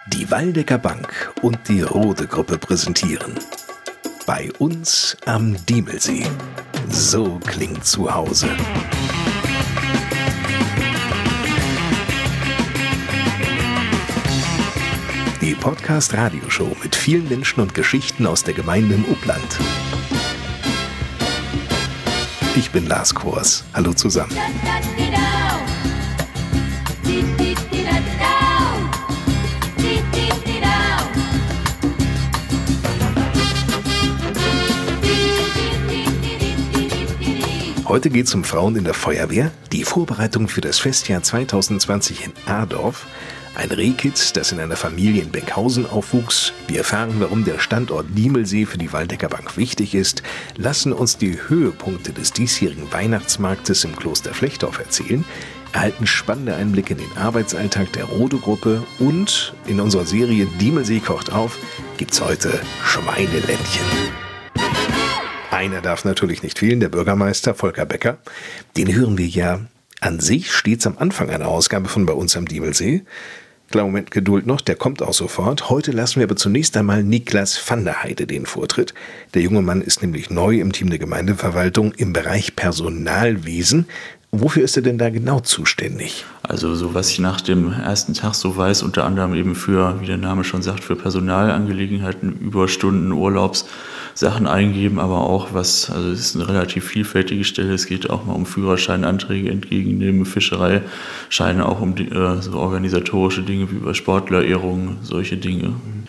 Die Waldecker Bank und die Rode Gruppe präsentieren Bei uns am Diemelsee. So klingt zu Hause. Die Podcast-Radioshow mit vielen Menschen und Geschichten aus der Gemeinde im Upland. Ich bin Lars Kors. Hallo zusammen. Heute geht es um Frauen in der Feuerwehr, die Vorbereitung für das Festjahr 2020 in Adorf, ein Rehkitz, das in einer Familie in Benkhausen aufwuchs. Wir erfahren, warum der Standort Diemelsee für die Waldecker Bank wichtig ist, lassen uns die Höhepunkte des diesjährigen Weihnachtsmarktes im Kloster Flechtdorf erzählen, erhalten spannende Einblicke in den Arbeitsalltag der Rode Gruppe und in unserer Serie Diemelsee kocht auf gibt's heute Schweineländchen. Einer darf natürlich nicht fehlen, der Bürgermeister Volker Becker. Den hören wir ja an sich stets am Anfang einer Ausgabe von Bei uns am Diemelsee. Klar, Moment, Geduld noch, der kommt auch sofort. Heute lassen wir aber zunächst einmal Niklas van der Heide den Vortritt. Der junge Mann ist nämlich neu im Team der Gemeindeverwaltung im Bereich Personalwesen. Wofür ist er denn da genau zuständig? Also so was ich nach dem ersten Tag so weiß, unter anderem eben für, wie der Name schon sagt, für Personalangelegenheiten, Überstunden, Urlaubssachen eingeben, aber auch was, also es ist eine relativ vielfältige Stelle, es geht auch mal um Führerscheinanträge entgegennehmen, Fischereischeine, auch um so organisatorische Dinge wie über Sportlerehrungen, solche Dinge.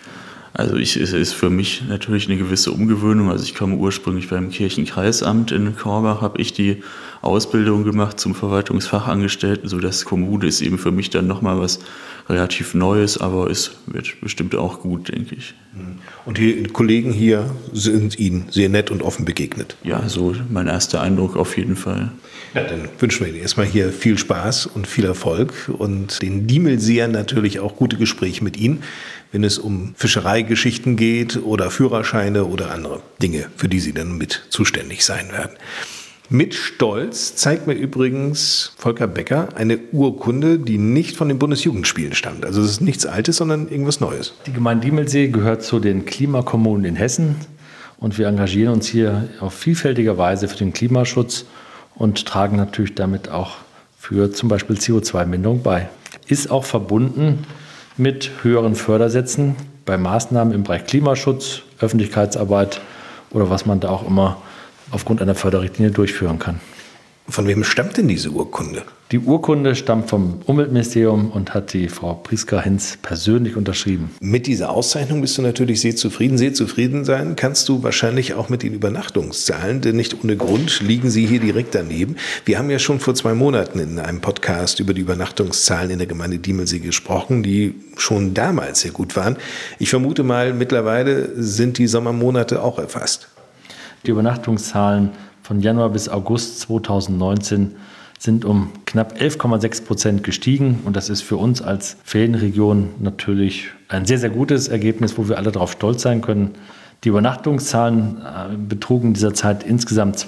Also es ist für mich natürlich eine gewisse Umgewöhnung. Also ich komme ursprünglich beim Kirchenkreisamt in Korbach, habe ich die Ausbildung gemacht zum Verwaltungsfachangestellten, so das Kommune ist eben für mich dann nochmal was relativ Neues, aber es wird bestimmt auch gut, denke ich. Und die Kollegen hier sind Ihnen sehr nett und offen begegnet? Ja, so mein erster Eindruck auf jeden Fall. Ja, dann wünschen wir Ihnen erstmal hier viel Spaß und viel Erfolg und den Diemelseern natürlich auch gute Gespräche mit Ihnen, wenn es um Fischereigeschichten geht oder Führerscheine oder andere Dinge, für die Sie dann mit zuständig sein werden. Mit Stolz zeigt mir übrigens Volker Becker eine Urkunde, die nicht von den Bundesjugendspielen stammt. Also es ist nichts Altes, sondern irgendwas Neues. Die Gemeinde Diemelsee gehört zu den Klimakommunen in Hessen und wir engagieren uns hier auf vielfältige Weise für den Klimaschutz und tragen natürlich damit auch für zum Beispiel CO2-Minderung bei. Ist auch verbunden mit höheren Fördersätzen bei Maßnahmen im Bereich Klimaschutz, Öffentlichkeitsarbeit oder was man da auch immer aufgrund einer Förderrichtlinie durchführen kann. Von wem stammt denn diese Urkunde? Die Urkunde stammt vom Umweltministerium und hat die Frau Priska Hinz persönlich unterschrieben. Mit dieser Auszeichnung bist du natürlich sehr zufrieden. Sehr zufrieden sein kannst du wahrscheinlich auch mit den Übernachtungszahlen, denn nicht ohne Grund liegen sie hier direkt daneben. Wir haben ja schon vor 2 Monaten in einem Podcast über die Übernachtungszahlen in der Gemeinde Diemelsee gesprochen, die schon damals sehr gut waren. Ich vermute mal, mittlerweile sind die Sommermonate auch erfasst. Die Übernachtungszahlen von Januar bis August 2019 sind um knapp 11,6% gestiegen. Und das ist für uns als Ferienregion natürlich ein sehr, sehr gutes Ergebnis, wo wir alle darauf stolz sein können. Die Übernachtungszahlen betrugen in dieser Zeit insgesamt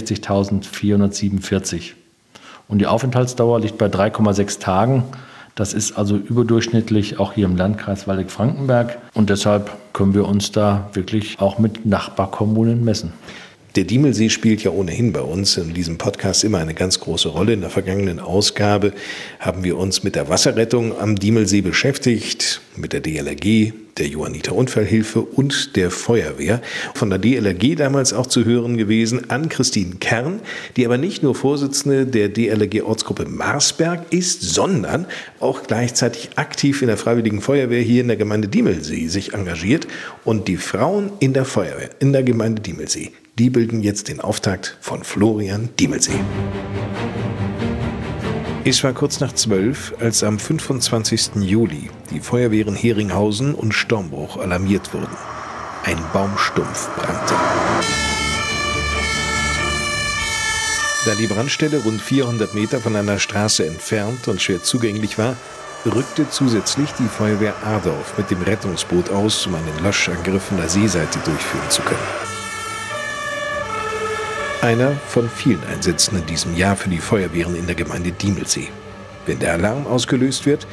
62.447. Und die Aufenthaltsdauer liegt bei 3,6 Tagen. Das ist also überdurchschnittlich auch hier im Landkreis Waldeck-Frankenberg. Und deshalb können wir uns da wirklich auch mit Nachbarkommunen messen. Der Diemelsee spielt ja ohnehin bei uns in diesem Podcast immer eine ganz große Rolle. In der vergangenen Ausgabe haben wir uns mit der Wasserrettung am Diemelsee beschäftigt, mit der DLRG, der Johanniter Unfallhilfe und der Feuerwehr. Von der DLRG damals auch zu hören gewesen Ann-Christine Kern, die aber nicht nur Vorsitzende der DLRG-Ortsgruppe Marsberg ist, sondern auch gleichzeitig aktiv in der Freiwilligen Feuerwehr hier in der Gemeinde Diemelsee sich engagiert. Und die Frauen in der Feuerwehr in der Gemeinde Diemelsee, die bilden jetzt den Auftakt von Florian Diemelsee. Es war kurz nach 12, als am 25. Juli die Feuerwehren Heringhausen und Stormbruch alarmiert wurden. Ein Baumstumpf brannte. Da die Brandstelle rund 400 Meter von einer Straße entfernt und schwer zugänglich war, rückte zusätzlich die Feuerwehr Adorf mit dem Rettungsboot aus, um einen Löschangriff von der Seeseite durchführen zu können. Einer von vielen Einsätzen in diesem Jahr für die Feuerwehren in der Gemeinde Diemelsee. Wenn der Alarm ausgelöst wird,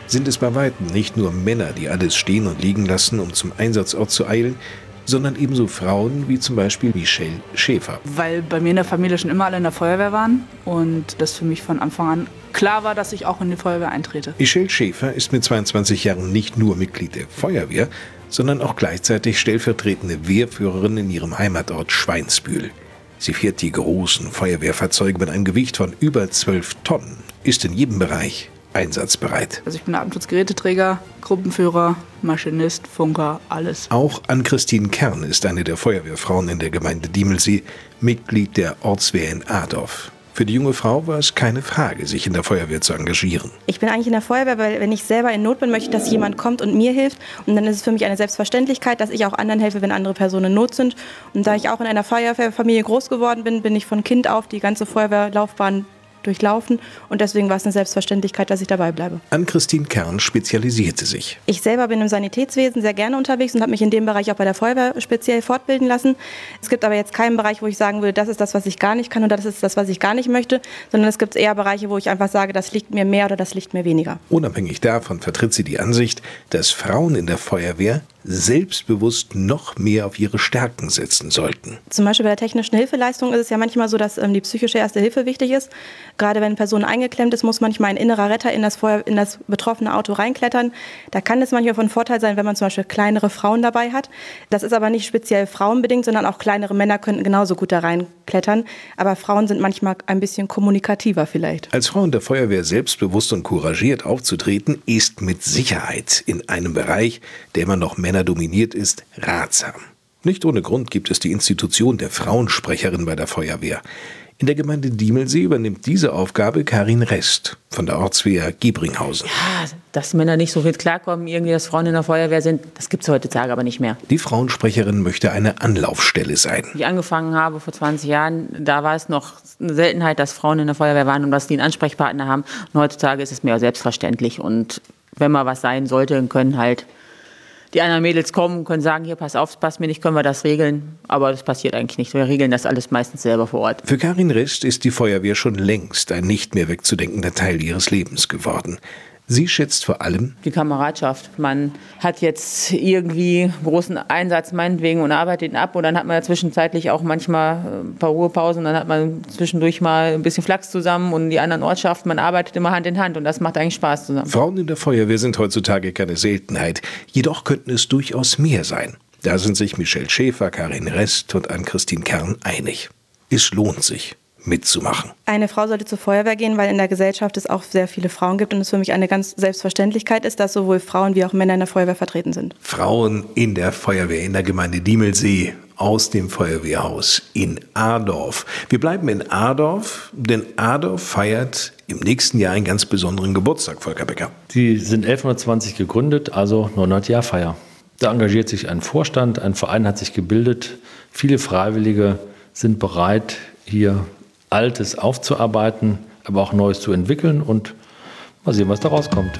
sind es bei weitem nicht nur Männer, die alles stehen und liegen lassen, um zum Einsatzort zu eilen, sondern ebenso Frauen wie zum Beispiel Michelle Schäfer. Weil bei mir in der Familie schon immer alle in der Feuerwehr waren und das für mich von Anfang an klar war, dass ich auch in die Feuerwehr eintrete. Michelle Schäfer ist mit 22 Jahren nicht nur Mitglied der Feuerwehr, sondern auch gleichzeitig stellvertretende Wehrführerin in ihrem Heimatort Schweinsbühl. Sie fährt die großen Feuerwehrfahrzeuge mit einem Gewicht von über 12 Tonnen, ist in jedem Bereich einsatzbereit. Also ich bin Atemschutzgeräteträger, Gruppenführer, Maschinist, Funker, alles. Auch Ann-Christine Kern ist eine der Feuerwehrfrauen in der Gemeinde Diemelsee, Mitglied der Ortswehr in Adorf. Für die junge Frau war es keine Frage, sich in der Feuerwehr zu engagieren. Ich bin eigentlich in der Feuerwehr, weil wenn ich selber in Not bin, möchte ich, dass jemand kommt und mir hilft. Und dann ist es für mich eine Selbstverständlichkeit, dass ich auch anderen helfe, wenn andere Personen in Not sind. Und da ich auch in einer Feuerwehrfamilie groß geworden bin, bin ich von Kind auf die ganze Feuerwehrlaufbahn durchlaufen und deswegen war es eine Selbstverständlichkeit, dass ich dabei bleibe. Ann-Christine Kern spezialisierte sich. Ich selber bin im Sanitätswesen sehr gerne unterwegs und habe mich in dem Bereich auch bei der Feuerwehr speziell fortbilden lassen. Es gibt aber jetzt keinen Bereich, wo ich sagen würde, das ist das, was ich gar nicht kann oder das ist das, was ich gar nicht möchte, sondern es gibt eher Bereiche, wo ich einfach sage, das liegt mir mehr oder das liegt mir weniger. Unabhängig davon vertritt sie die Ansicht, dass Frauen in der Feuerwehr selbstbewusst noch mehr auf ihre Stärken setzen sollten. Zum Beispiel bei der technischen Hilfeleistung ist es ja manchmal so, dass die psychische Erste Hilfe wichtig ist. Gerade wenn eine Person eingeklemmt ist, muss manchmal ein innerer Retter in das betroffene Auto reinklettern. Da kann es manchmal von Vorteil sein, wenn man zum Beispiel kleinere Frauen dabei hat. Das ist aber nicht speziell frauenbedingt, sondern auch kleinere Männer könnten genauso gut da reinklettern. Aber Frauen sind manchmal ein bisschen kommunikativer vielleicht. Als Frau in der Feuerwehr selbstbewusst und couragiert aufzutreten, ist mit Sicherheit in einem Bereich, der immer noch Männer dominiert ist, ratsam. Nicht ohne Grund gibt es die Institution der Frauensprecherin bei der Feuerwehr. In der Gemeinde Diemelsee übernimmt diese Aufgabe Karin Rest von der Ortswehr Giebringhausen. Ja, dass Männer nicht so viel klarkommen, irgendwie, dass Frauen in der Feuerwehr sind, das gibt es heutzutage aber nicht mehr. Die Frauensprecherin möchte eine Anlaufstelle sein. Als ich angefangen habe vor 20 Jahren, da war es noch eine Seltenheit, dass Frauen in der Feuerwehr waren und dass die einen Ansprechpartner haben. Und heutzutage ist es mehr selbstverständlich. Und wenn mal was sein sollte, dann können halt die anderen Mädels kommen und können sagen, hier, pass auf, es passt mir nicht, können wir das regeln. Aber das passiert eigentlich nicht. Wir regeln das alles meistens selber vor Ort. Für Karin Rest ist die Feuerwehr schon längst ein nicht mehr wegzudenkender Teil ihres Lebens geworden. Sie schätzt vor allem die Kameradschaft. Man hat jetzt irgendwie großen Einsatz meinetwegen und arbeitet ihn ab und dann hat man ja zwischenzeitlich auch manchmal ein paar Ruhepausen, dann hat man zwischendurch mal ein bisschen Flachs zusammen und die anderen Ortschaften, man arbeitet immer Hand in Hand und das macht eigentlich Spaß zusammen. Frauen in der Feuerwehr sind heutzutage keine Seltenheit, jedoch könnten es durchaus mehr sein. Da sind sich Michelle Schäfer, Karin Rest und Ann-Christine Kern einig. Es lohnt sich, mitzumachen. Eine Frau sollte zur Feuerwehr gehen, weil in der Gesellschaft es auch sehr viele Frauen gibt und es für mich eine ganz Selbstverständlichkeit ist, dass sowohl Frauen wie auch Männer in der Feuerwehr vertreten sind. Frauen in der Feuerwehr in der Gemeinde Diemelsee aus dem Feuerwehrhaus in Adorf. Wir bleiben in Adorf, denn Adorf feiert im nächsten Jahr einen ganz besonderen Geburtstag, Volker Becker. Die sind 1120 gegründet, also 900-Jahr-Feier. Da engagiert sich ein Vorstand, ein Verein hat sich gebildet. Viele Freiwillige sind bereit, hier Altes aufzuarbeiten, aber auch Neues zu entwickeln und mal sehen, was da rauskommt.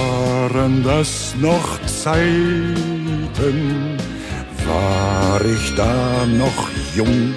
Waren das noch Zeiten, war ich da noch jung?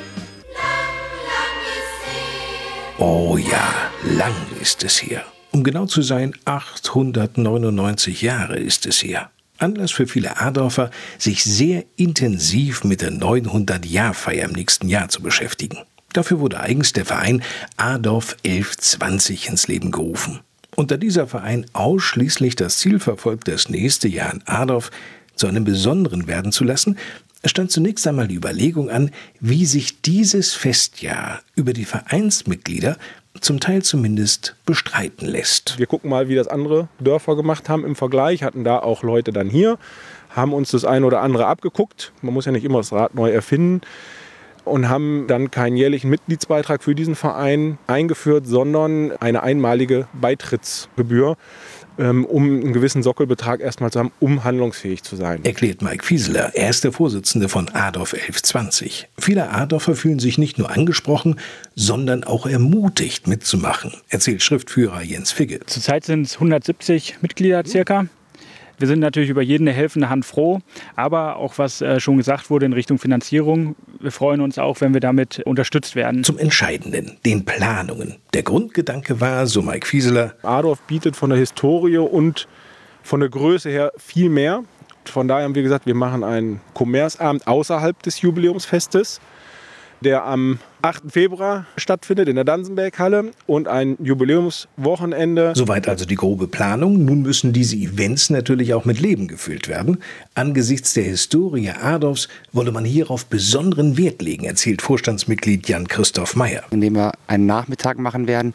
Oh ja, lang ist es her. Um genau zu sein, 899 Jahre ist es her. Anlass für viele Adorfer, sich sehr intensiv mit der 900-Jahr-Feier im nächsten Jahr zu beschäftigen. Dafür wurde eigens der Verein Adorf 1120 ins Leben gerufen. Und da dieser Verein ausschließlich das Ziel verfolgt, das nächste Jahr in Adorf zu einem besonderen werden zu lassen, stand zunächst einmal die Überlegung an, wie sich dieses Festjahr über die Vereinsmitglieder zum Teil zumindest bestreiten lässt. Wir gucken mal, wie das andere Dörfer gemacht haben im Vergleich, hatten da auch Leute dann hier, haben uns das eine oder andere abgeguckt. Man muss ja nicht immer das Rad neu erfinden. Und haben dann keinen jährlichen Mitgliedsbeitrag für diesen Verein eingeführt, sondern eine einmalige Beitrittsgebühr, um einen gewissen Sockelbetrag erstmal zu haben, um handlungsfähig zu sein. Erklärt Mike Fieseler, er ist der Vorsitzende von Adorf 1120. Viele Adorfer fühlen sich nicht nur angesprochen, sondern auch ermutigt mitzumachen, erzählt Schriftführer Jens Figge. Zurzeit sind es 170 Mitglieder circa. Wir sind natürlich über jede helfende Hand froh, aber auch was schon gesagt wurde in Richtung Finanzierung, wir freuen uns auch, wenn wir damit unterstützt werden. Zum Entscheidenden, den Planungen. Der Grundgedanke war, so Mike Fieseler: Adorf bietet von der Historie und von der Größe her viel mehr. Von daher haben wir gesagt, wir machen einen Kommerzabend außerhalb des Jubiläumsfestes, der am 8. Februar stattfindet in der Dansenberghalle, und ein Jubiläumswochenende. Soweit also die grobe Planung. Nun müssen diese Events natürlich auch mit Leben gefüllt werden. Angesichts der Historie Adorfs wolle man hierauf besonderen Wert legen, erzählt Vorstandsmitglied Jan-Christoph Meyer. Indem wir einen Nachmittag machen werden,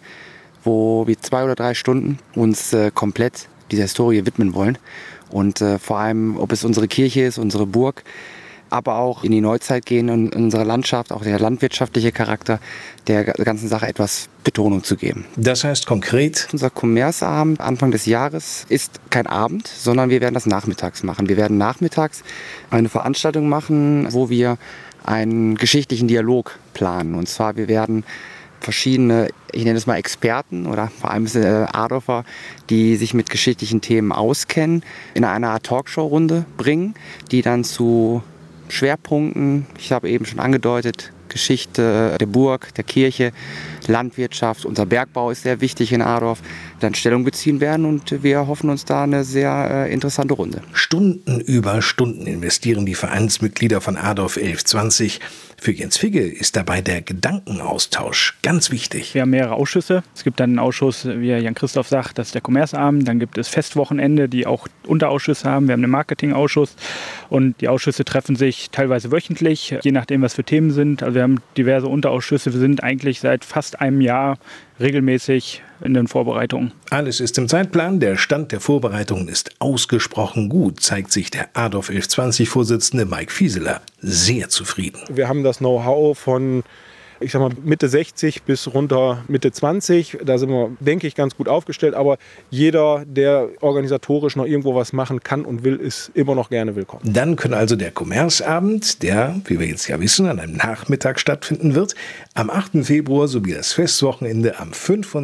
wo wir 2 oder 3 Stunden uns komplett dieser Historie widmen wollen. Und vor allem, ob es unsere Kirche ist, unsere Burg, aber auch in die Neuzeit gehen und unserer Landschaft, auch der landwirtschaftliche Charakter der ganzen Sache etwas Betonung zu geben. Das heißt konkret? Unser Kommerzabend Anfang des Jahres ist kein Abend, sondern wir werden das nachmittags machen. Wir werden nachmittags eine Veranstaltung machen, wo wir einen geschichtlichen Dialog planen. Und zwar, wir werden verschiedene, ich nenne es mal Experten oder vor allem Adorfer, die sich mit geschichtlichen Themen auskennen, in einer Art Talkshow-Runde bringen, die dann zu Schwerpunkten, ich habe eben schon angedeutet, Geschichte der Burg, der Kirche, Landwirtschaft, unser Bergbau ist sehr wichtig in Adorf, dann Stellung beziehen werden, und wir hoffen uns da eine sehr interessante Runde. Stunden über Stunden investieren die Vereinsmitglieder von Adorf 1120. Für Jens Figge ist dabei der Gedankenaustausch ganz wichtig. Wir haben mehrere Ausschüsse. Es gibt dann einen Ausschuss, wie Jan-Christoph sagt, das ist der Kommerzabend. Dann gibt es Festwochenende, die auch Unterausschüsse haben. Wir haben einen Marketingausschuss, und die Ausschüsse treffen sich teilweise wöchentlich, je nachdem, was für Themen sind. Also wir haben diverse Unterausschüsse. Wir sind eigentlich seit fast einem Jahr regelmäßig in den Vorbereitungen. Alles ist im Zeitplan. Der Stand der Vorbereitungen ist ausgesprochen gut, zeigt sich der Adorf 1120-Vorsitzende Mike Fieseler sehr zufrieden. Wir haben das Know-how von, ich sag mal, Mitte 60 bis runter Mitte 20. Da sind wir, denke ich, ganz gut aufgestellt. Aber jeder, der organisatorisch noch irgendwo was machen kann und will, ist immer noch gerne willkommen. Dann können also der Kommerzabend, der, wie wir jetzt ja wissen, an einem Nachmittag stattfinden wird, am 8. Februar sowie das Festwochenende am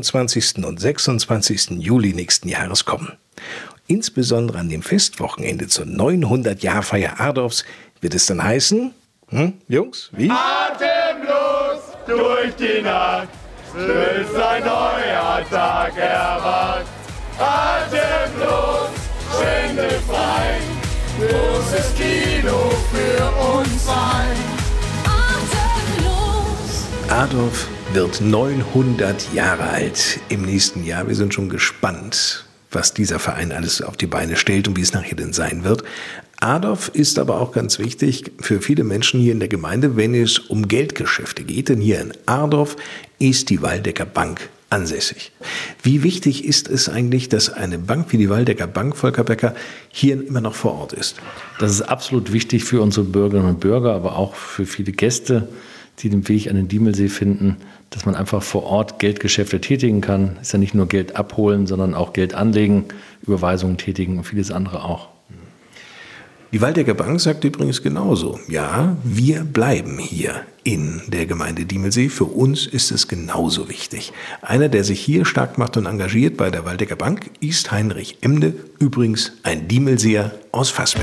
25. und 26. Juli nächsten Jahres kommen. Insbesondere an dem Festwochenende zur 900-Jahr-Feier Adorfs wird es dann heißen, Jungs, wie? Atemlos durch die Nacht, bis ein neuer Tag erwacht. Atemlos, schwindelfrei, großes Kino für uns ein. Atemlos. Adorf wird 900 Jahre alt im nächsten Jahr. Wir sind schon gespannt, was dieser Verein alles auf die Beine stellt und wie es nachher denn sein wird. Adorf ist aber auch ganz wichtig für viele Menschen hier in der Gemeinde, wenn es um Geldgeschäfte geht. Denn hier in Adorf ist die Waldecker Bank ansässig. Wie wichtig ist es eigentlich, dass eine Bank wie die Waldecker Bank, Volker Becker, hier immer noch vor Ort ist? Das ist absolut wichtig für unsere Bürgerinnen und Bürger, aber auch für viele Gäste, die den Weg an den Diemelsee finden, dass man einfach vor Ort Geldgeschäfte tätigen kann. Ist ja nicht nur Geld abholen, sondern auch Geld anlegen, Überweisungen tätigen und vieles andere auch. Die Waldecker Bank sagt übrigens genauso. Ja, wir bleiben hier in der Gemeinde Diemelsee. Für uns ist es genauso wichtig. Einer, der sich hier stark macht und engagiert bei der Waldecker Bank, ist Heinrich Emde, übrigens ein Diemelseer aus Fassbeck.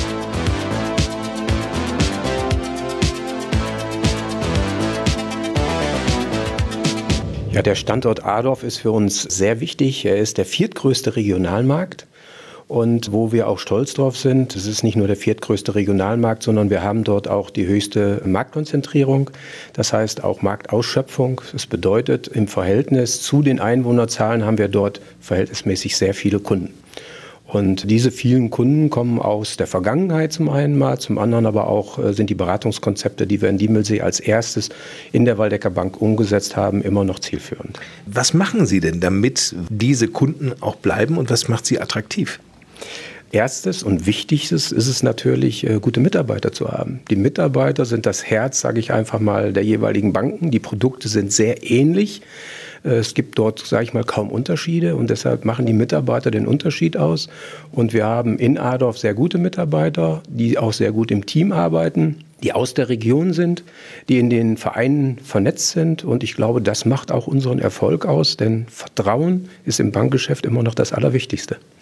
Ja, der Standort Adorf ist für uns sehr wichtig. Er ist der 4. Regionalmarkt. Und wo wir auch stolz drauf sind, es ist nicht nur der 4. Regionalmarkt, sondern wir haben dort auch die höchste Marktkonzentrierung. Das heißt auch Marktausschöpfung. Das bedeutet, im Verhältnis zu den Einwohnerzahlen haben wir dort verhältnismäßig sehr viele Kunden. Und diese vielen Kunden kommen aus der Vergangenheit zum einen mal, zum anderen aber auch sind die Beratungskonzepte, die wir in Diemelsee als erstes in der Waldecker Bank umgesetzt haben, immer noch zielführend. Was machen Sie denn, damit diese Kunden auch bleiben, und was macht sie attraktiv? Erstes und Wichtigstes ist es natürlich, gute Mitarbeiter zu haben. Die Mitarbeiter sind das Herz, sage ich einfach mal, der jeweiligen Banken. Die Produkte sind sehr ähnlich. Es gibt dort, sage ich mal, kaum Unterschiede, und deshalb machen die Mitarbeiter den Unterschied aus. Und wir haben in Adorf sehr gute Mitarbeiter, die auch sehr gut im Team arbeiten, die aus der Region sind, die in den Vereinen vernetzt sind. Und ich glaube, das macht auch unseren Erfolg aus, denn Vertrauen ist im Bankgeschäft immer noch das Allerwichtigste.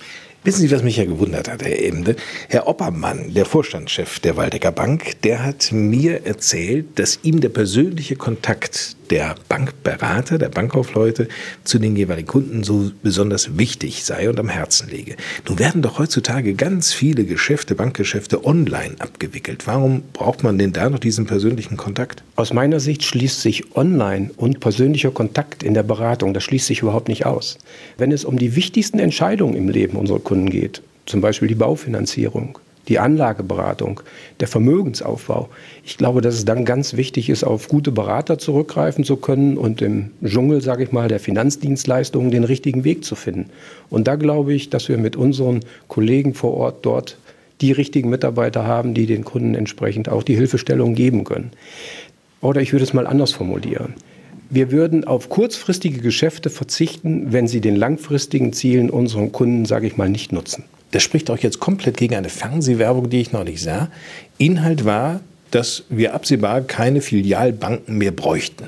Wissen Sie, was mich ja gewundert hat, Herr Emde? Herr Oppermann, der Vorstandschef der Waldecker Bank, der hat mir erzählt, dass ihm der persönliche Kontakt der Bankberater, der Bankkaufleute zu den jeweiligen Kunden so besonders wichtig sei und am Herzen lege. Nun werden doch heutzutage ganz viele Geschäfte, Bankgeschäfte online abgewickelt. Warum braucht man denn da noch diesen persönlichen Kontakt? Aus meiner Sicht schließt sich Online und persönlicher Kontakt in der Beratung, das schließt sich überhaupt nicht aus. Wenn es um die wichtigsten Entscheidungen im Leben unserer Kunden geht, zum Beispiel die Baufinanzierung, die Anlageberatung, der Vermögensaufbau. Ich glaube, dass es dann ganz wichtig ist, auf gute Berater zurückgreifen zu können und im Dschungel, sage ich mal, der Finanzdienstleistungen den richtigen Weg zu finden. Und da glaube ich, dass wir mit unseren Kollegen vor Ort dort die richtigen Mitarbeiter haben, die den Kunden entsprechend auch die Hilfestellung geben können. Oder ich würde es mal anders formulieren. Wir würden auf kurzfristige Geschäfte verzichten, wenn sie den langfristigen Zielen unserer Kunden, sage ich mal, nicht nutzen. Das spricht auch jetzt komplett gegen eine Fernsehwerbung, die ich noch nicht sah. Inhalt war, dass wir absehbar keine Filialbanken mehr bräuchten.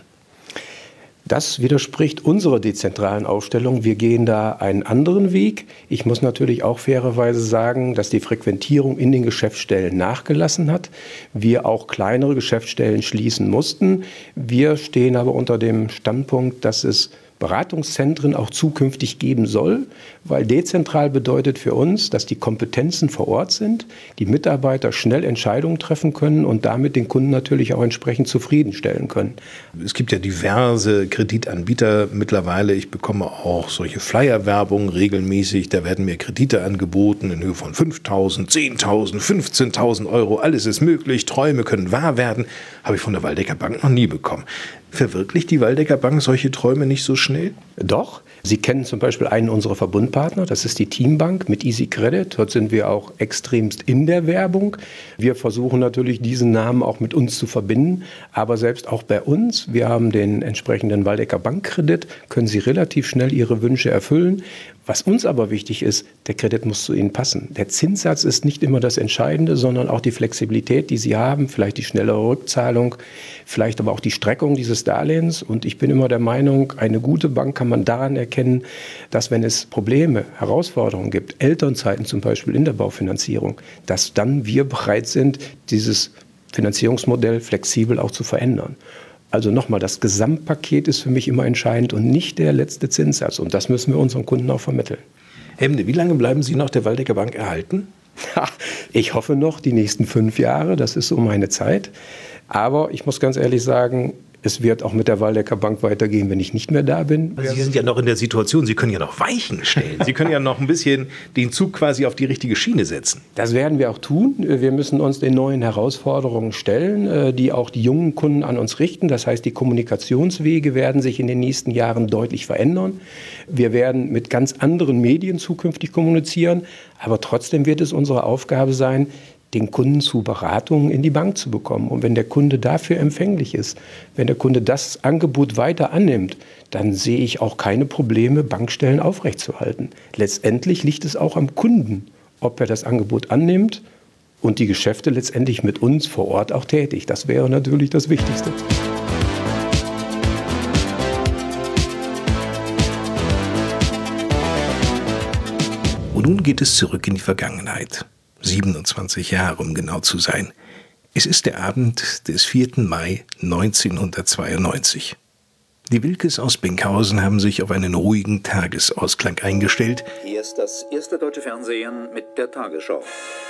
Das widerspricht unserer dezentralen Aufstellung. Wir gehen da einen anderen Weg. Ich muss natürlich auch fairerweise sagen, dass die Frequentierung in den Geschäftsstellen nachgelassen hat. Wir auch kleinere Geschäftsstellen schließen mussten. Wir stehen aber unter dem Standpunkt, dass es Beratungszentren auch zukünftig geben soll, weil dezentral bedeutet für uns, dass die Kompetenzen vor Ort sind, die Mitarbeiter schnell Entscheidungen treffen können und damit den Kunden natürlich auch entsprechend zufriedenstellen können. Es gibt ja diverse Kreditanbieter mittlerweile. Ich bekomme auch solche Flyer-Werbung regelmäßig. Da werden mir Kredite angeboten in Höhe von 5.000, 10.000, 15.000 Euro. Alles ist möglich. Träume können wahr werden. Habe ich von der Waldecker Bank noch nie bekommen. Verwirklicht die Waldecker Bank solche Träume nicht so schnell? Doch. Sie kennen zum Beispiel einen unserer Verbundpartner, das ist die Teambank mit Easy Credit. Dort sind wir auch extremst in der Werbung. Wir versuchen natürlich, diesen Namen auch mit uns zu verbinden. Aber selbst auch bei uns, wir haben den entsprechenden Waldecker Bankkredit, können Sie relativ schnell Ihre Wünsche erfüllen. Was uns aber wichtig ist, der Kredit muss zu Ihnen passen. Der Zinssatz ist nicht immer das Entscheidende, sondern auch die Flexibilität, die Sie haben, vielleicht die schnellere Rückzahlung, vielleicht aber auch die Streckung dieses Darlehens. Und ich bin immer der Meinung, eine gute Bank kann man daran erkennen, dass wenn es Probleme, Herausforderungen gibt, Elternzeiten zum Beispiel in der Baufinanzierung, dass dann wir bereit sind, dieses Finanzierungsmodell flexibel auch zu verändern. Also nochmal, das Gesamtpaket ist für mich immer entscheidend und nicht der letzte Zinssatz. Und das müssen wir unseren Kunden auch vermitteln. Emde, wie lange bleiben Sie noch der Waldecker Bank erhalten? Ich hoffe noch die nächsten 5 Jahre, das ist so meine Zeit. Aber ich muss ganz ehrlich sagen, es wird auch mit der Waldecker Bank weitergehen, wenn ich nicht mehr da bin. Sie sind ja noch in der Situation, Sie können ja noch Weichen stellen. Sie können ja noch ein bisschen den Zug quasi auf die richtige Schiene setzen. Das werden wir auch tun. Wir müssen uns den neuen Herausforderungen stellen, die auch die jungen Kunden an uns richten. Das heißt, die Kommunikationswege werden sich in den nächsten Jahren deutlich verändern. Wir werden mit ganz anderen Medien zukünftig kommunizieren. Aber trotzdem wird es unsere Aufgabe sein, den Kunden zu Beratungen in die Bank zu bekommen. Und wenn der Kunde dafür empfänglich ist, wenn der Kunde das Angebot weiter annimmt, dann sehe ich auch keine Probleme, Bankstellen aufrechtzuerhalten. Letztendlich liegt es auch am Kunden, ob er das Angebot annimmt und die Geschäfte letztendlich mit uns vor Ort auch tätigt. Das wäre natürlich das Wichtigste. Und nun geht es zurück in die Vergangenheit. 27 Jahre, um genau zu sein. Es ist der Abend des 4. Mai 1992. Die Wilkes aus Benkhausen haben sich auf einen ruhigen Tagesausklang eingestellt. Hier ist das erste deutsche Fernsehen mit der Tagesschau.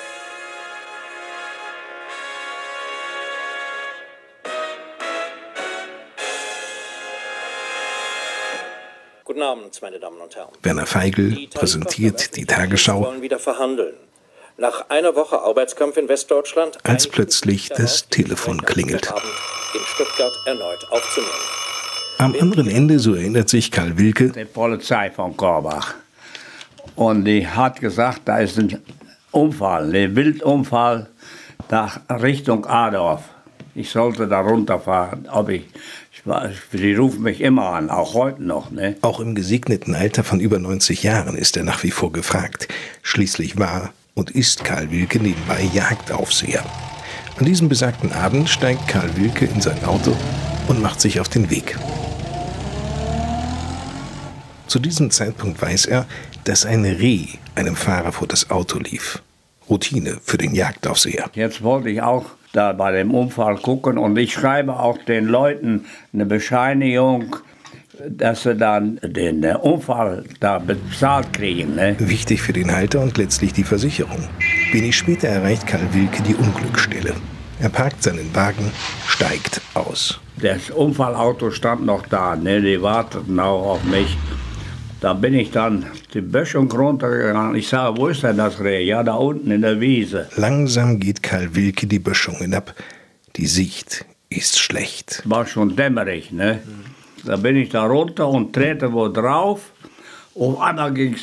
Guten Abend, meine Damen und Herren. Werner Feigl präsentiert die Tagesschau. Wir wollen wieder verhandeln. Nach einer Woche Arbeitskampf in Westdeutschland, als plötzlich das Telefon klingelt. in Stuttgart erneut aufzunehmen. Am anderen Ende, so erinnert sich Karl Wilke, die Polizei von Korbach. Und die hat gesagt, da ist ein Unfall, ein Wildunfall nach Richtung Adorf. Ich sollte da runterfahren. Die rufen mich immer an, auch heute noch. Ne? Auch im gesegneten Alter von über 90 Jahren ist er nach wie vor gefragt. Schließlich war und ist Karl Wilke nebenbei Jagdaufseher. An diesem besagten Abend steigt Karl Wilke in sein Auto und macht sich auf den Weg. Zu diesem Zeitpunkt weiß er, dass ein Reh einem Fahrer vor das Auto lief. Routine für den Jagdaufseher. Jetzt wollte ich auch da bei dem Unfall gucken und ich schreibe auch den Leuten eine Bescheinigung, dass sie dann den Unfall da bezahlt kriegen. Ne? Wichtig für den Halter und letztlich die Versicherung. Wenig später erreicht Karl Wilke die Unglücksstelle. Er parkt seinen Wagen, steigt aus. Das Unfallauto stand noch da, ne? Die warteten auch auf mich. Da bin ich dann die Böschung runtergegangen. Ich sage, wo ist denn das Reh? Ja, da unten in der Wiese. Langsam geht Karl Wilke die Böschung hinab. Die Sicht ist schlecht. War schon dämmerig, ne? Da bin ich da runter und trete wo drauf. Auf einmal ging's.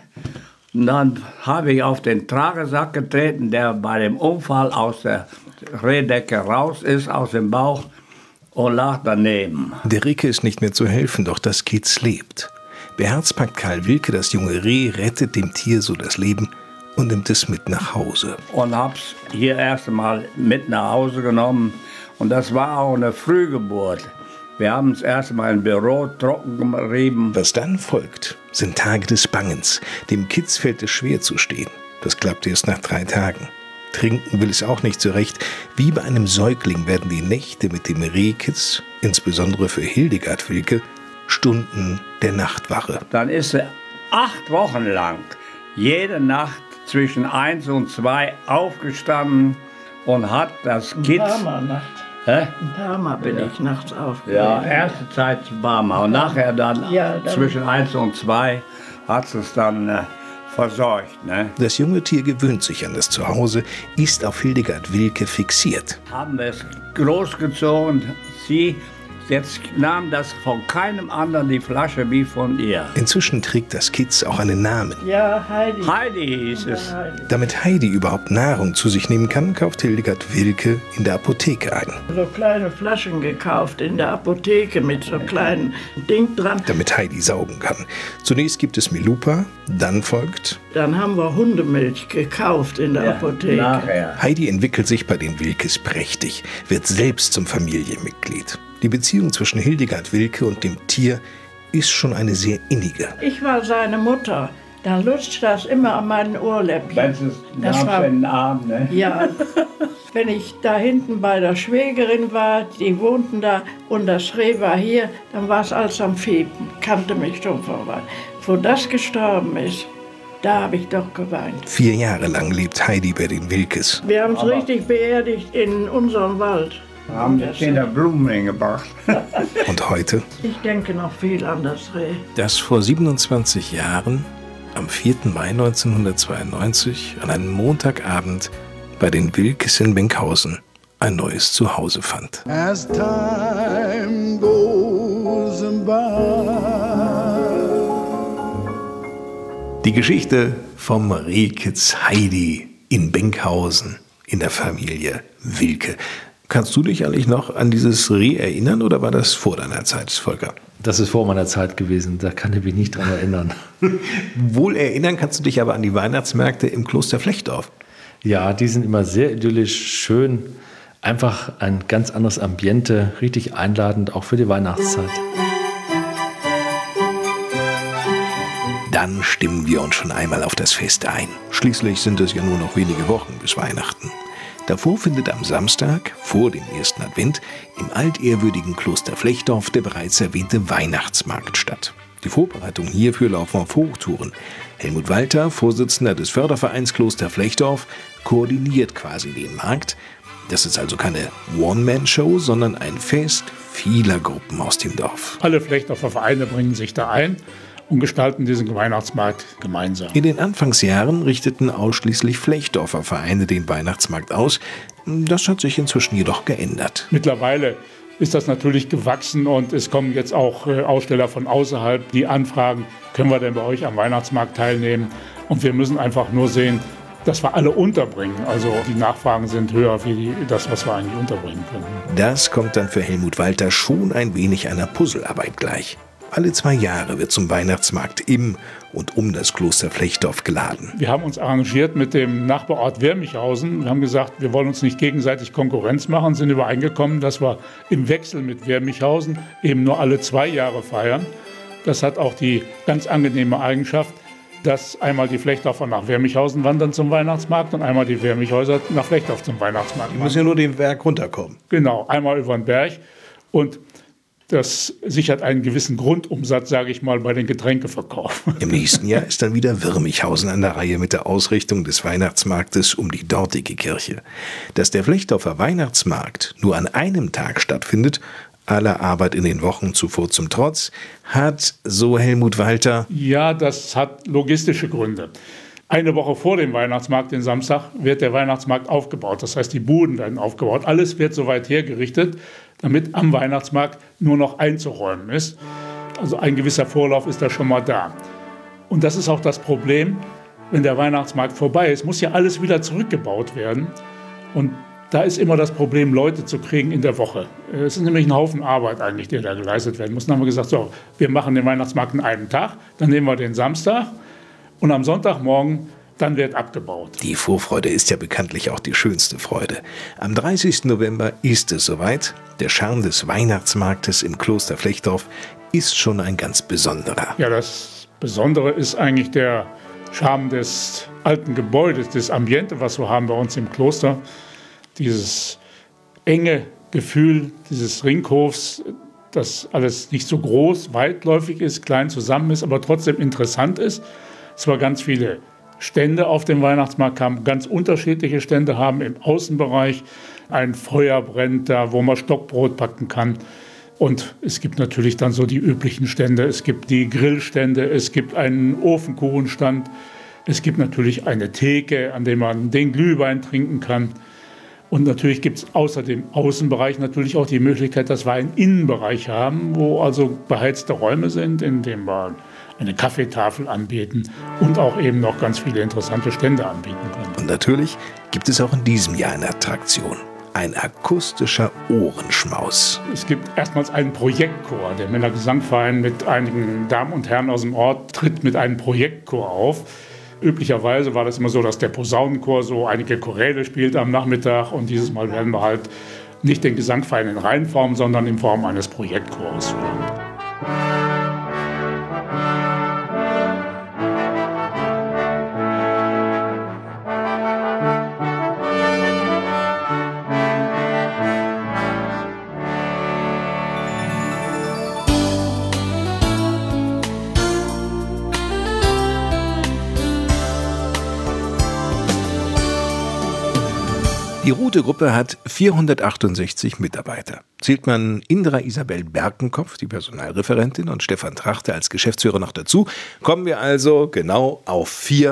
Und dann habe ich auf den Tragesack getreten, der bei dem Unfall aus der Rehdecke raus ist, aus dem Bauch, und lag daneben. Der Ricke ist nicht mehr zu helfen, doch das Kitz lebt. Beherzt packt Karl Wilke das junge Reh, rettet dem Tier so das Leben und nimmt es mit nach Hause. Und hab's hier erst einmal mit nach Hause genommen. Und das war auch eine Frühgeburt. Wir haben es erst einmal im Büro trocken gerieben. Was dann folgt, sind Tage des Bangens. Dem Kitz fällt es schwer zu stehen. Das klappt erst nach 3 Tagen. Trinken will es auch nicht zurecht. Wie bei einem Säugling werden die Nächte mit dem Rehkitz, insbesondere für Hildegard Wilke, Stunden der Nachtwache. Dann ist sie 8 Wochen lang jede Nacht zwischen 1 und 2 aufgestanden und hat das Kitz... Ein paar Mal nachts. Ein paar Mal bin ich nachts aufgewacht. Ja, erste Zeit ein paar Mal. Und nachher dann zwischen 1 und 2 hat sie es dann versorgt. Ne? Das junge Tier gewöhnt sich an das Zuhause, ist auf Hildegard Wilke fixiert. Haben wir es großgezogen. Sie jetzt nahm das von keinem anderen die Flasche wie von ihr. Inzwischen trägt das Kitz auch einen Namen. Ja, Heidi. Heidi hieß es. Damit Heidi überhaupt Nahrung zu sich nehmen kann, kauft Hildegard Wilke in der Apotheke ein. So kleine Flaschen gekauft in der Apotheke mit so kleinen Ding dran. Damit Heidi saugen kann. Zunächst gibt es Milupa, dann folgt... Dann haben wir Hundemilch gekauft in der Apotheke. Nachher. Heidi entwickelt sich bei den Wilkes prächtig, wird selbst zum Familienmitglied. Die Beziehung zwischen Hildegard Wilke und dem Tier ist schon eine sehr innige. Ich war seine Mutter. Da lutscht das immer an meinen Ohrläppchen. Das war ein Arm, ne? Ja. Wenn ich da hinten bei der Schwägerin war, die wohnten da und das Reh war hier, dann war es alles am Fiepen. Kannte mich schon von weit. Wo das gestorben ist, da habe ich doch geweint. 4 Jahre lang lebt Heidi bei den Wilkes. Wir haben es richtig beerdigt in unserem Wald. Haben die Kinder Blumen hingebracht. Und heute? Ich denke noch viel an das Reh. Das vor 27 Jahren, am 4. Mai 1992, an einem Montagabend bei den Wilkes in Benkhausen ein neues Zuhause fand. As time goes by. Die Geschichte vom Rehkitz Heidi in Benkhausen in der Familie Wilke. Kannst du dich eigentlich noch an dieses Reh erinnern oder war das vor deiner Zeit, Volker? Das ist vor meiner Zeit gewesen, da kann ich mich nicht dran erinnern. Wohl erinnern kannst du dich aber an die Weihnachtsmärkte im Kloster Flechtdorf. Ja, die sind immer sehr idyllisch, schön, einfach ein ganz anderes Ambiente, richtig einladend, auch für die Weihnachtszeit. Dann stimmen wir uns schon einmal auf das Fest ein. Schließlich sind es ja nur noch wenige Wochen bis Weihnachten. Davor findet am Samstag, vor dem 1. Advent, im altehrwürdigen Kloster Flechtdorf der bereits erwähnte Weihnachtsmarkt statt. Die Vorbereitungen hierfür laufen auf Hochtouren. Helmut Walter, Vorsitzender des Fördervereins Kloster Flechtdorf, koordiniert quasi den Markt. Das ist also keine One-Man-Show, sondern ein Fest vieler Gruppen aus dem Dorf. Alle Flechtdorfer Vereine bringen sich da ein und gestalten diesen Weihnachtsmarkt gemeinsam. In den Anfangsjahren richteten ausschließlich Flechtdorfer Vereine den Weihnachtsmarkt aus. Das hat sich inzwischen jedoch geändert. Mittlerweile ist das natürlich gewachsen und es kommen jetzt auch Aussteller von außerhalb, die anfragen, können wir denn bei euch am Weihnachtsmarkt teilnehmen? Und wir müssen einfach nur sehen, dass wir alle unterbringen. Also die Nachfragen sind höher wie das, was wir eigentlich unterbringen können. Das kommt dann für Helmut Walter schon ein wenig einer Puzzlearbeit gleich. Alle 2 Jahre wird zum Weihnachtsmarkt im und um das Kloster Flechtdorf geladen. Wir haben uns arrangiert mit dem Nachbarort Wermichhausen. Wir haben gesagt, wir wollen uns nicht gegenseitig Konkurrenz machen, sind übereingekommen, dass wir im Wechsel mit Wermichhausen eben nur alle 2 Jahre feiern. Das hat auch die ganz angenehme Eigenschaft, dass einmal die Flechtdorfer nach Wermichhausen wandern zum Weihnachtsmarkt und einmal die Wermichhäuser nach Flechtdorf zum Weihnachtsmarkt. Die müssen ja nur den Berg runterkommen. Genau, einmal über den Berg. Und das sichert einen gewissen Grundumsatz, sage ich mal, bei den Getränkeverkauf. Im nächsten Jahr ist dann wieder Wirmichhausen an der Reihe mit der Ausrichtung des Weihnachtsmarktes um die dortige Kirche. Dass der Flechtdorfer Weihnachtsmarkt nur an einem Tag stattfindet, aller Arbeit in den Wochen zuvor zum Trotz, hat, so Helmut Walter, ja, das hat logistische Gründe. Eine Woche vor dem Weihnachtsmarkt, den Samstag, wird der Weihnachtsmarkt aufgebaut. Das heißt, die Buden werden aufgebaut. Alles wird so weit hergerichtet, damit am Weihnachtsmarkt nur noch einzuräumen ist. Also ein gewisser Vorlauf ist da schon mal da. Und das ist auch das Problem, wenn der Weihnachtsmarkt vorbei ist, muss ja alles wieder zurückgebaut werden. Und da ist immer das Problem, Leute zu kriegen in der Woche. Es ist nämlich ein Haufen Arbeit eigentlich, der da geleistet werden muss. Dann haben wir gesagt, so, wir machen den Weihnachtsmarkt an einem Tag, dann nehmen wir den Samstag und am Sonntagmorgen dann wird abgebaut. Die Vorfreude ist ja bekanntlich auch die schönste Freude. Am 30. November ist es soweit. Der Charme des Weihnachtsmarktes im Kloster Flechtdorf ist schon ein ganz besonderer. Ja, das Besondere ist eigentlich der Charme des alten Gebäudes, des Ambiente, was wir haben bei uns im Kloster. Dieses enge Gefühl dieses Ringhofs, dass alles nicht so groß, weitläufig ist, klein zusammen ist, aber trotzdem interessant ist. Es war ganz viele Stände auf dem Weihnachtsmarkt, haben ganz unterschiedliche Stände haben im Außenbereich. Ein Feuer brennt da, wo man Stockbrot backen kann. Und es gibt natürlich dann so die üblichen Stände. Es gibt die Grillstände, es gibt einen Ofenkuchenstand. Es gibt natürlich eine Theke, an der man den Glühwein trinken kann. Und natürlich gibt es außer dem Außenbereich natürlich auch die Möglichkeit, dass wir einen Innenbereich haben, wo also beheizte Räume sind, in denen wir eine Kaffeetafel anbieten und auch eben noch ganz viele interessante Stände anbieten können. Und natürlich gibt es auch in diesem Jahr eine Attraktion. Ein akustischer Ohrenschmaus. Es gibt erstmals einen Projektchor. Der Männergesangverein mit einigen Damen und Herren aus dem Ort tritt mit einem Projektchor auf. Üblicherweise war das immer so, dass der Posaunenchor so einige Choräle spielt am Nachmittag. Und dieses Mal werden wir halt nicht den Gesangverein in Reihenform, sondern in Form eines Projektchors führen. Die Rute-Gruppe hat 468 Mitarbeiter. Zählt man Indra Isabel Berkenkopf, die Personalreferentin, und Stefan Trachte als Geschäftsführer noch dazu, kommen wir also genau auf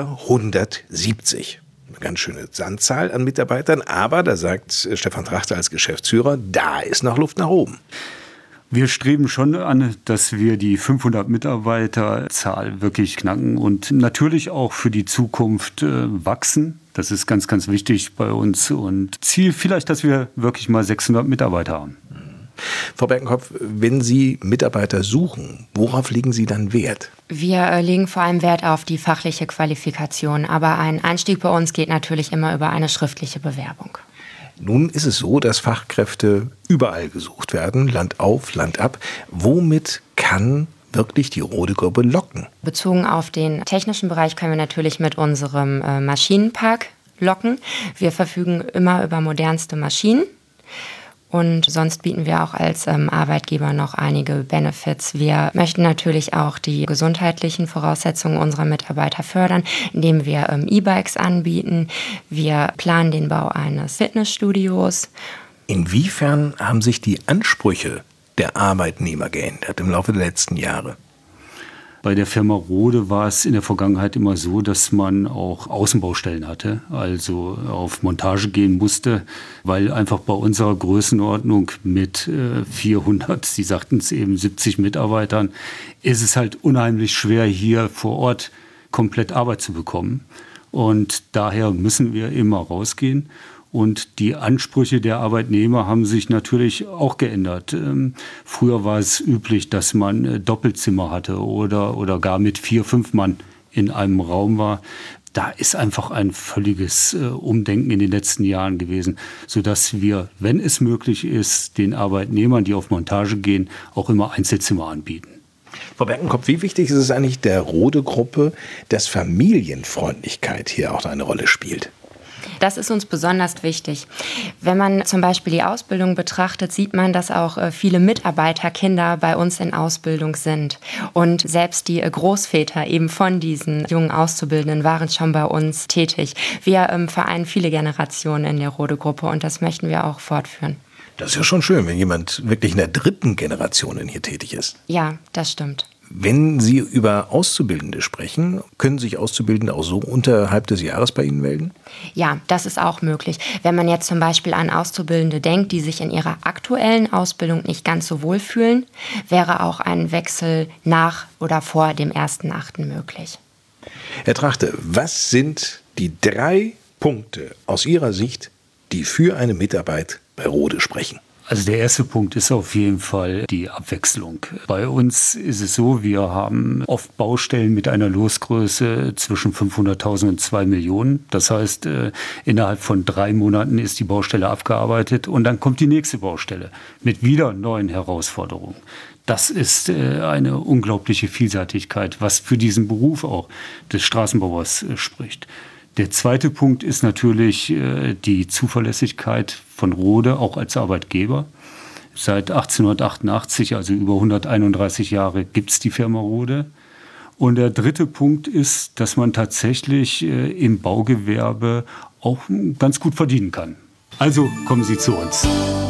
470. Eine ganz schöne Zahl an Mitarbeitern, aber da sagt Stefan Trachte als Geschäftsführer, da ist noch Luft nach oben. Wir streben schon an, dass wir die 500 Mitarbeiterzahl wirklich knacken und natürlich auch für die Zukunft wachsen. Das ist ganz, ganz wichtig bei uns und Ziel vielleicht, dass wir wirklich mal 600 Mitarbeiter haben. Frau Berkenkopf, wenn Sie Mitarbeiter suchen, worauf legen Sie dann Wert? Wir legen vor allem Wert auf die fachliche Qualifikation, aber ein Einstieg bei uns geht natürlich immer über eine schriftliche Bewerbung. Nun ist es so, dass Fachkräfte überall gesucht werden, Land auf, Land ab. Womit kann wirklich die Rode-Gruppe locken? Bezogen auf den technischen Bereich können wir natürlich mit unserem Maschinenpark locken. Wir verfügen immer über modernste Maschinen. Und sonst bieten wir auch als Arbeitgeber noch einige Benefits. Wir möchten natürlich auch die gesundheitlichen Voraussetzungen unserer Mitarbeiter fördern, indem wir E-Bikes anbieten. Wir planen den Bau eines Fitnessstudios. Inwiefern haben sich die Ansprüche der Arbeitnehmer geändert im Laufe der letzten Jahre? Bei der Firma Rode war es in der Vergangenheit immer so, dass man auch Außenbaustellen hatte, also auf Montage gehen musste, weil einfach bei unserer Größenordnung mit 400, Sie sagten es eben, 70 Mitarbeitern, ist es halt unheimlich schwer, hier vor Ort komplett Arbeit zu bekommen. Und daher müssen wir immer rausgehen. Und die Ansprüche der Arbeitnehmer haben sich natürlich auch geändert. Früher war es üblich, dass man Doppelzimmer hatte oder gar mit 4, 5 Mann in einem Raum war. Da ist einfach ein völliges Umdenken in den letzten Jahren gewesen, sodass wir, wenn es möglich ist, den Arbeitnehmern, die auf Montage gehen, auch immer Einzelzimmer anbieten. Frau Berkenkopf, wie wichtig ist es eigentlich der Rode-Gruppe, dass Familienfreundlichkeit hier auch eine Rolle spielt? Das ist uns besonders wichtig. Wenn man zum Beispiel die Ausbildung betrachtet, sieht man, dass auch viele Mitarbeiterkinder bei uns in Ausbildung sind. Und selbst die Großväter eben von diesen jungen Auszubildenden waren schon bei uns tätig. Wir vereinen viele Generationen in der Rode-Gruppe und das möchten wir auch fortführen. Das ist ja schon schön, wenn jemand wirklich in der 3. Generation hier tätig ist. Ja, das stimmt. Wenn Sie über Auszubildende sprechen, können sich Auszubildende auch so unterhalb des Jahres bei Ihnen melden? Ja, das ist auch möglich. Wenn man jetzt zum Beispiel an Auszubildende denkt, die sich in ihrer aktuellen Ausbildung nicht ganz so wohl fühlen, wäre auch ein Wechsel nach oder vor dem 1.8. möglich. Herr Trachte, was sind die 3 Punkte aus Ihrer Sicht, die für eine Mitarbeit bei Rode sprechen? Also der erste Punkt ist auf jeden Fall die Abwechslung. Bei uns ist es so, wir haben oft Baustellen mit einer Losgröße zwischen 500.000 und 2 Millionen. Das heißt, innerhalb von 3 Monaten ist die Baustelle abgearbeitet und dann kommt die nächste Baustelle mit wieder neuen Herausforderungen. Das ist eine unglaubliche Vielseitigkeit, was für diesen Beruf auch des Straßenbauers spricht. Der zweite Punkt ist natürlich die Zuverlässigkeit von Rode, auch als Arbeitgeber. Seit 1888, also über 131 Jahre, gibt es die Firma Rode. Und der dritte Punkt ist, dass man tatsächlich im Baugewerbe auch ganz gut verdienen kann. Also kommen Sie zu uns.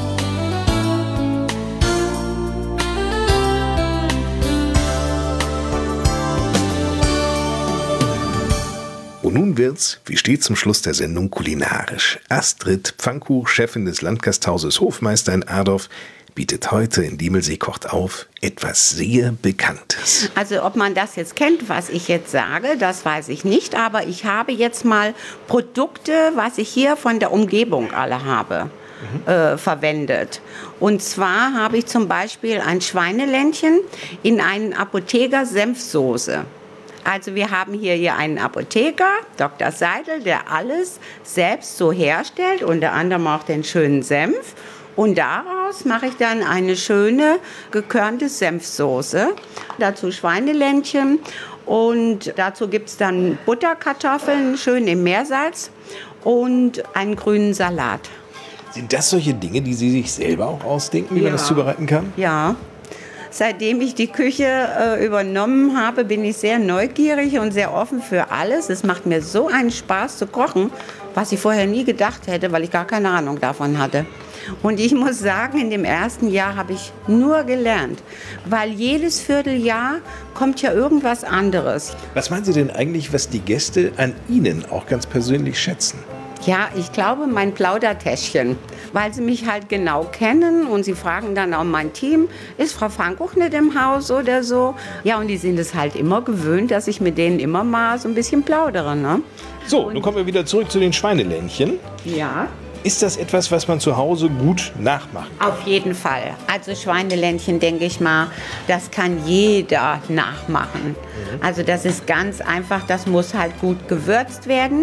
Und nun wird's, wie steht zum Schluss der Sendung, kulinarisch. Astrid Pfannkuch, Chefin des Landgasthauses Hofmeister in Adorf, bietet heute in Diemelsee kocht auf etwas sehr Bekanntes. Also ob man das jetzt kennt, was ich jetzt sage, das weiß ich nicht. Aber ich habe jetzt mal Produkte, was ich hier von der Umgebung alle habe, verwendet. Und zwar habe ich zum Beispiel ein Schweineländchen in einen Apotheker-Senfsoße. Also wir haben hier einen Apotheker, Dr. Seidel, der alles selbst so herstellt, unter anderem auch den schönen Senf. Und daraus mache ich dann eine schöne gekörnte Senfsoße. Dazu Schweineländchen und dazu gibt es dann Butterkartoffeln, schön im Meersalz und einen grünen Salat. Sind das solche Dinge, die Sie sich selber auch ausdenken, wie man das zubereiten kann? Ja. Seitdem ich die Küche übernommen habe, bin ich sehr neugierig und sehr offen für alles. Es macht mir so einen Spaß zu kochen, was ich vorher nie gedacht hätte, weil ich gar keine Ahnung davon hatte. Und ich muss sagen, in dem ersten Jahr habe ich nur gelernt, weil jedes Vierteljahr kommt ja irgendwas anderes. Was meinen Sie denn eigentlich, was die Gäste an Ihnen auch ganz persönlich schätzen? Ja, ich glaube, mein Plaudertäschchen, weil sie mich halt genau kennen und sie fragen dann auch mein Team, ist Frau Pfannkuch nicht im Haus oder so? Ja, und die sind es halt immer gewöhnt, dass ich mit denen immer mal so ein bisschen plaudere, ne? So, nun kommen wir wieder zurück zu den Schweineländchen. Ja. Ist das etwas, was man zu Hause gut nachmachen kann? Auf jeden Fall. Also Schweineländchen, denke ich mal, das kann jeder nachmachen. Also das ist ganz einfach, das muss halt gut gewürzt werden.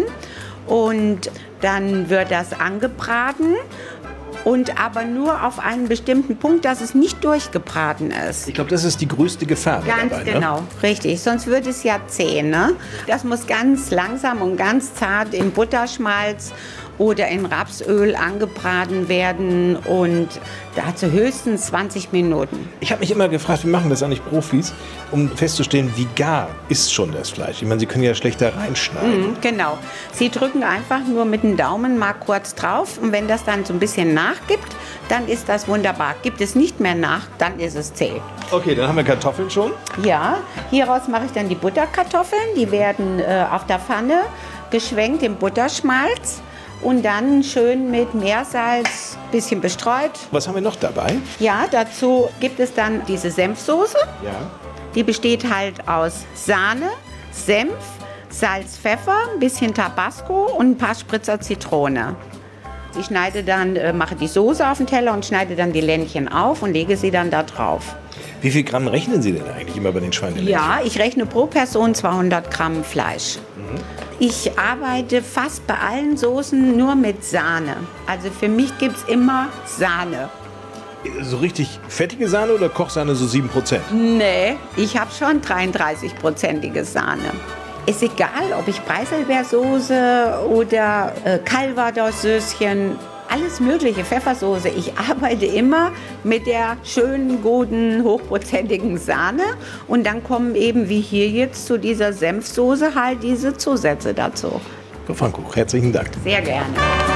Und dann wird das angebraten und aber nur auf einen bestimmten Punkt, dass es nicht durchgebraten ist. Ich glaube, das ist die größte Gefahr Ganz dabei, genau, ne? Richtig. Sonst wird es ja zäh, ne? Das muss ganz langsam und ganz zart im Butterschmalz oder in Rapsöl angebraten werden und dazu höchstens 20 Minuten. Ich habe mich immer gefragt, wie machen das eigentlich Profis, um festzustellen, wie gar ist schon das Fleisch? Ich meine, Sie können ja schlechter reinschneiden. Genau. Sie drücken einfach nur mit dem Daumen mal kurz drauf und wenn das dann so ein bisschen nachgibt, dann ist das wunderbar. Gibt es nicht mehr nach, dann ist es zäh. Okay, dann haben wir Kartoffeln schon. Ja, hieraus mache ich dann die Butterkartoffeln. Die werden auf der Pfanne geschwenkt im Butterschmalz. Und dann schön mit Meersalz, bisschen bestreut. Was haben wir noch dabei? Ja, dazu gibt es dann diese Senfsoße. Ja. Die besteht halt aus Sahne, Senf, Salz, Pfeffer, ein bisschen Tabasco und ein paar Spritzer Zitrone. Ich mache die Soße auf den Teller und schneide dann die Ländchen auf und lege sie dann da drauf. Wie viel Gramm rechnen Sie denn eigentlich immer bei den Schweineländchen? Ja, ich rechne pro Person 200 Gramm Fleisch. Ich arbeite fast bei allen Soßen nur mit Sahne. Also für mich gibt es immer Sahne. So richtig fettige Sahne oder Kochsahne so 7%? Nee, ich habe schon 33%ige Sahne. Ist egal, ob ich Preiselbeersoße oder Calvados-Söschen, alles mögliche, Pfeffersoße. Ich arbeite immer mit der schönen, guten, hochprozentigen Sahne. Und dann kommen eben, wie hier jetzt, zu dieser Senfsoße halt diese Zusätze dazu. Frau Fankuch, herzlichen Dank. Sehr gerne.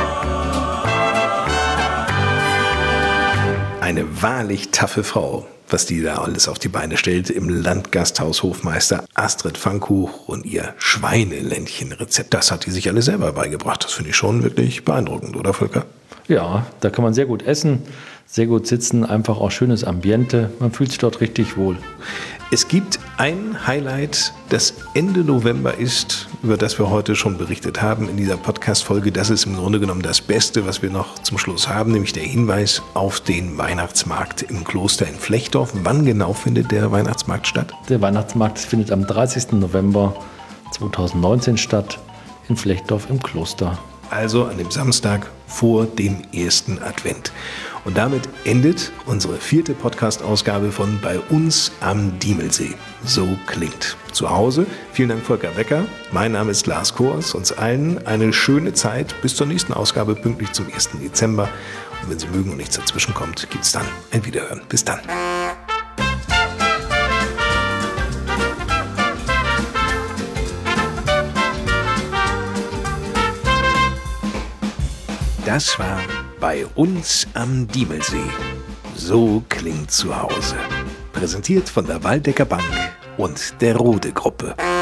Eine wahrlich taffe Frau, was die da alles auf die Beine stellt im Landgasthaus Hofmeister Astrid Fankuch und ihr Schweineländchen-Rezept. Das hat die sich alle selber beigebracht. Das finde ich schon wirklich beeindruckend, oder Volker? Ja, da kann man sehr gut essen, sehr gut sitzen, einfach auch schönes Ambiente. Man fühlt sich dort richtig wohl. Es gibt ein Highlight, das Ende November ist, über das wir heute schon berichtet haben in dieser Podcast-Folge. Das ist im Grunde genommen das Beste, was wir noch zum Schluss haben, nämlich der Hinweis auf den Weihnachtsmarkt im Kloster in Flechtdorf. Wann genau findet der Weihnachtsmarkt statt? Der Weihnachtsmarkt findet am 30. November 2019 statt in Flechtdorf im Kloster. Also an dem Samstag vor dem ersten Advent. Und damit endet unsere 4. Podcast-Ausgabe von Bei uns am Diemelsee. So klingt. Zu Hause, vielen Dank Volker Becker. Mein Name ist Lars Kors. Uns allen eine schöne Zeit bis zur nächsten Ausgabe, pünktlich zum 1. Dezember. Und wenn Sie mögen und nichts dazwischen kommt, gibt es dann ein Wiederhören. Bis dann. Das war Bei uns am Diemelsee. So klingt zu Hause. Präsentiert von der Waldecker Bank und der Rode Gruppe.